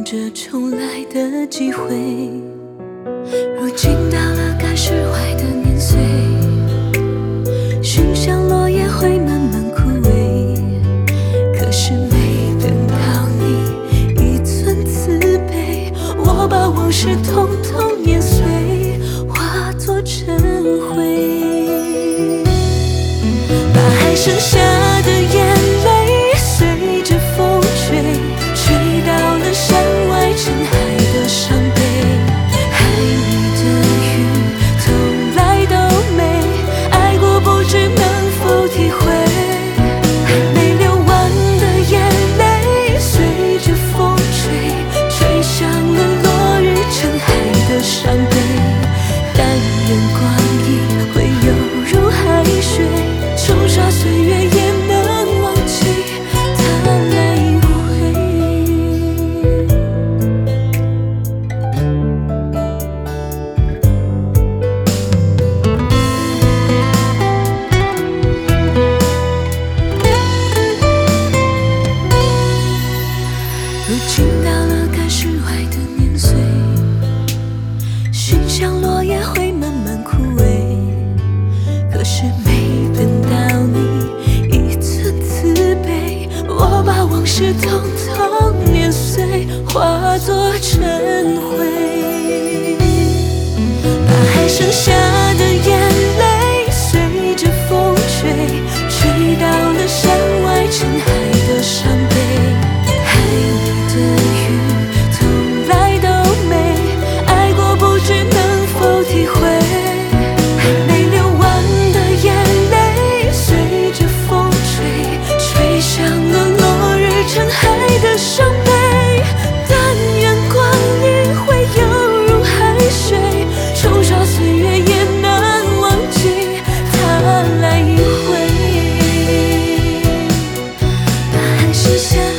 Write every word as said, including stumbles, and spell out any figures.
着重来的机会。如今到了该释怀的年岁，寻香落叶会慢慢枯萎，可是没等到你一寸慈悲，我把往事统统碾碎，化作尘灰。把还剩下的眼泪随着风吹，吹到了山外尘海的伤悲。爱你的雨从来都没爱过，不知能否体会。还没流完的眼泪随着风吹，吹向了落日尘海的伤悲。但愿光阴会犹如海水，冲刷岁月也能忘记它来一回。如今到了该释怀的年岁，寻香落叶会慢慢枯萎，可是没等到你一寸慈悲，我把往事统统碾碎，化作尘灰。把还剩下的眼泪随着风吹，吹到了山外尘海的伤悲。爱你的雨从来都没爱过，不知能否体会。还没流完的眼泪随着风吹，吹向了落日尘海的伤悲。但愿光阴会犹如海水，冲刷岁月也能忘记它来一回。把还剩下